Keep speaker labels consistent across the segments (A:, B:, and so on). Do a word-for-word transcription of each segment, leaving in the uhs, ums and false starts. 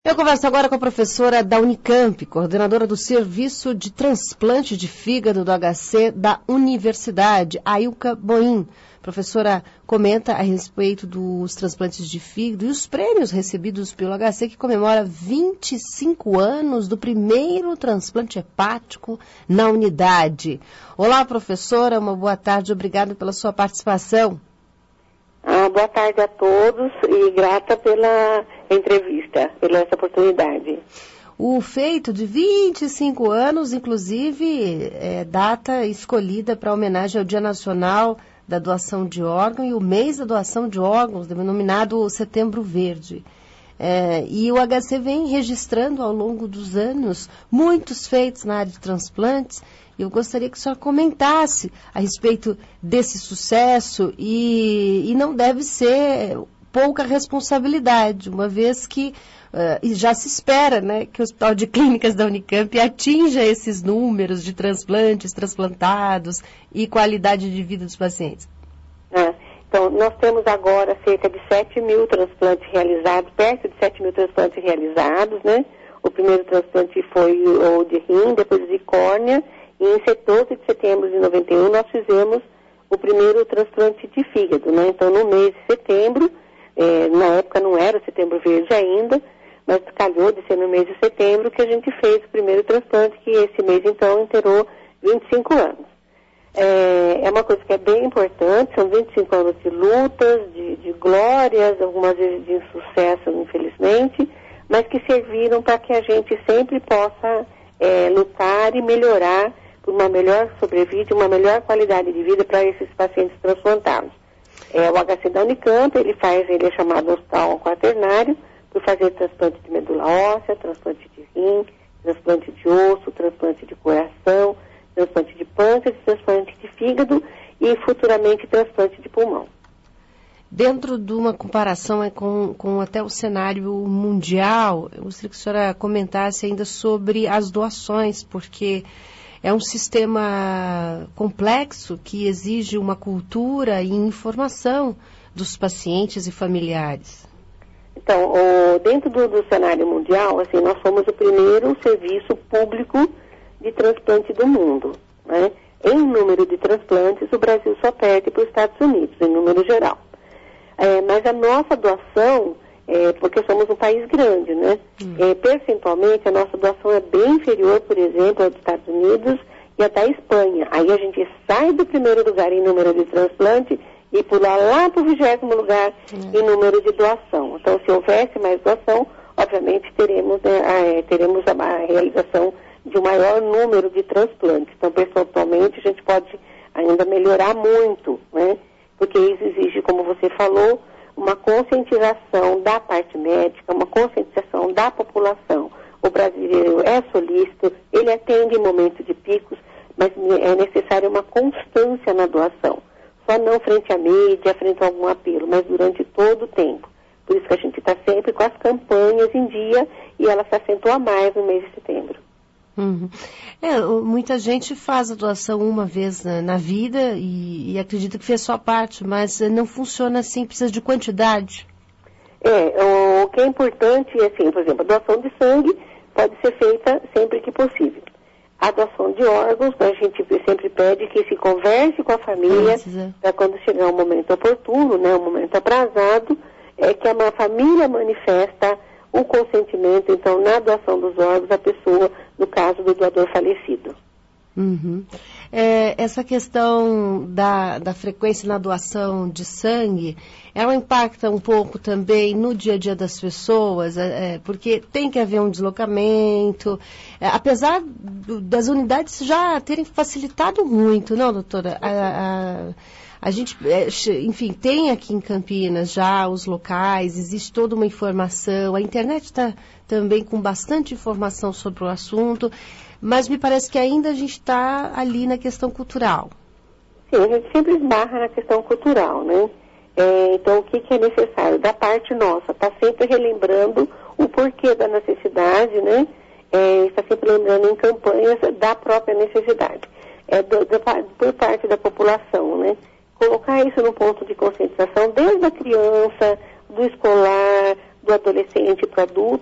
A: Eu converso agora com a professora da Unicamp, coordenadora do Serviço de Transplante de Fígado do H C da Universidade, Ailka Boim. A professora comenta a respeito dos transplantes de fígado e os prêmios recebidos pelo H C, que comemora vinte e cinco anos do primeiro transplante hepático na unidade. Olá, professora, uma boa tarde, obrigada pela sua participação.
B: Ah, boa tarde a todos e grata pela entrevista, pela essa oportunidade.
A: O feito de vinte e cinco anos, inclusive, é data escolhida para homenagem ao Dia Nacional da Doação de Órgãos e o mês da doação de órgãos, denominado Setembro Verde. É, e o H C vem registrando ao longo dos anos muitos feitos na área de transplantes. Eu gostaria que a senhora comentasse a respeito desse sucesso e, e não deve ser pouca responsabilidade, uma vez que uh, já se espera, né, que o Hospital de Clínicas da Unicamp atinja esses números de transplantes, transplantados e qualidade de vida dos pacientes.
B: Ah, então, nós temos agora cerca de sete mil transplantes realizados, perto de sete mil transplantes realizados, né? O primeiro transplante foi o de rim, depois de córnea. E em doze de setembro de noventa e um, nós fizemos o primeiro transplante de fígado, né? Então, no mês de setembro, eh, na época não era o Setembro Verde ainda, mas calhou de ser no mês de setembro que a gente fez o primeiro transplante, que esse mês, então, inteirou vinte e cinco anos. É, é uma coisa que é bem importante, são vinte e cinco anos de lutas, de, de glórias, algumas vezes de insucesso, infelizmente, mas que serviram para que a gente sempre possa é, lutar e melhorar por uma melhor sobrevida, uma melhor qualidade de vida para esses pacientes transplantados. É, o H C da Unicamp, ele faz, ele é chamado hospital quaternário, por fazer transplante de medula óssea, transplante de rim, transplante de osso, transplante de coração, transplante de pâncreas, transplante de fígado e futuramente transplante de pulmão.
A: Dentro de uma comparação com, com até o cenário mundial, eu gostaria que a senhora comentasse ainda sobre as doações, porque é um sistema complexo que exige uma cultura e informação dos pacientes e familiares.
B: Então, o, dentro do, do cenário mundial, assim, nós somos o primeiro serviço público de transplante do mundo, né? Em número de transplantes, o Brasil só perde para os Estados Unidos, em número geral. É, mas a nossa doação, é, porque somos um país grande, né? Hum. É, percentualmente, a nossa doação é bem inferior, por exemplo, aos Estados Unidos e até a Espanha. Aí a gente sai do primeiro lugar em número de transplante e pula lá para o vigésimo lugar hum. em número de doação. Então, se houvesse mais doação, obviamente teremos, né, a, teremos a, a realização de um maior número de transplantes. Então, percentualmente, a gente pode ainda melhorar muito, né? Porque isso exige, como você falou, uma conscientização da parte médica, uma conscientização da população. O brasileiro é solícito, ele atende em momentos de picos, mas é necessária uma constância na doação. Só não frente à mídia, frente a algum apelo, mas durante todo o tempo. Por isso que a gente está sempre com as campanhas em dia e ela se acentua mais no mês de setembro.
A: Uhum. É, muita gente faz a doação uma vez na, na vida e, e acredita que fez sua parte, mas não funciona assim, precisa de quantidade.
B: É, o que é importante é assim, por exemplo, a doação de sangue pode ser feita sempre que possível. A doação de órgãos, a gente sempre pede que se converse com a família para quando chegar um momento oportuno, né, um momento aprazado, é que a família manifesta o consentimento, então, na doação dos órgãos, a pessoa, no caso do doador falecido.
A: Uhum. É, essa questão da, da frequência na doação de sangue, ela impacta um pouco também no dia a dia das pessoas, é, porque tem que haver um deslocamento, é, apesar do, das unidades já terem facilitado muito, não, doutora? A, a, A gente, enfim, tem aqui em Campinas já os locais, existe toda uma informação, a internet está também com bastante informação sobre o assunto, mas me parece que ainda a gente está ali na questão cultural.
B: Sim, a gente sempre esbarra na questão cultural, né? É, então, o que, que é necessário? Da parte nossa, está sempre relembrando o porquê da necessidade, né? É, está sempre lembrando em campanhas da própria necessidade, é, do, do, por parte da população, né? Colocar isso no ponto de conscientização desde a criança, do escolar, do adolescente para o adulto,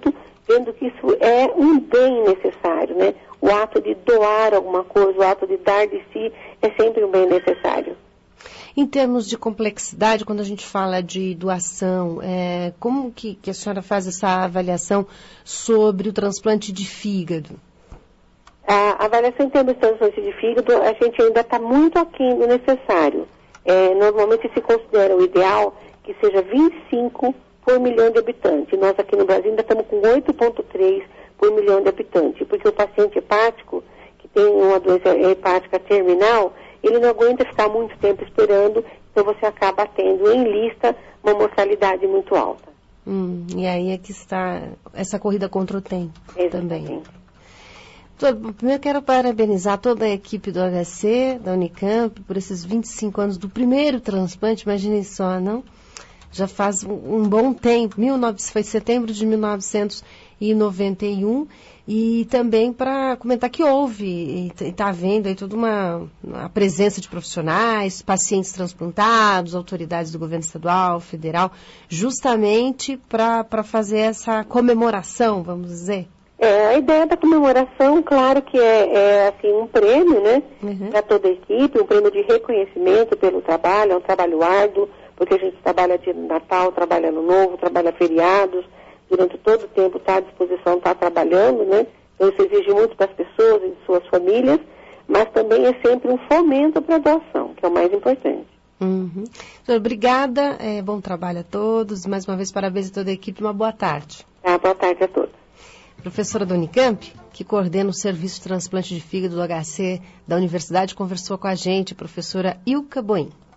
B: vendo que isso é um bem necessário, né? O ato de doar alguma coisa, o ato de dar de si, é sempre um bem necessário.
A: Em termos de complexidade, quando a gente fala de doação, é, como que, que a senhora faz essa avaliação sobre o transplante de fígado?
B: A avaliação em termos de transplante de fígado, a gente ainda está muito aquém do necessário. É, normalmente se considera o ideal que seja vinte e cinco por milhão de habitantes. Nós aqui no Brasil ainda estamos com oito vírgula três por milhão de habitantes, porque o paciente hepático, que tem uma doença hepática terminal, ele não aguenta ficar muito tempo esperando, então você acaba tendo em lista uma mortalidade muito alta.
A: Hum, e aí é que está essa corrida contra o tempo.
B: Exatamente.
A: Também. Primeiro quero parabenizar toda a equipe do H C, da Unicamp, por esses vinte e cinco anos do primeiro transplante, imaginem só, não? Já faz um, um bom tempo, foi setembro de mil novecentos e noventa e um, e também para comentar que houve, e está havendo aí toda uma a presença de profissionais, pacientes transplantados, autoridades do governo estadual, federal, justamente para fazer essa comemoração, vamos dizer.
B: É, a ideia da comemoração, claro que é, é assim, um prêmio, né, uhum. para toda a equipe, um prêmio de reconhecimento pelo trabalho, é um trabalho árduo, porque a gente trabalha dia de Natal, trabalha Ano Novo, trabalha feriados, durante todo o tempo está à disposição, está trabalhando, né, então isso exige muito das pessoas e de suas famílias, mas também é sempre um fomento para a doação, que é o mais importante.
A: Uhum. Obrigada, é, bom trabalho a todos, mais uma vez parabéns a toda a equipe, uma boa tarde.
B: Ah, boa tarde a todos.
A: Professora da Unicamp, que coordena o Serviço de Transplante de Fígado do H C da Universidade, conversou com a gente, a professora Ilka Boim.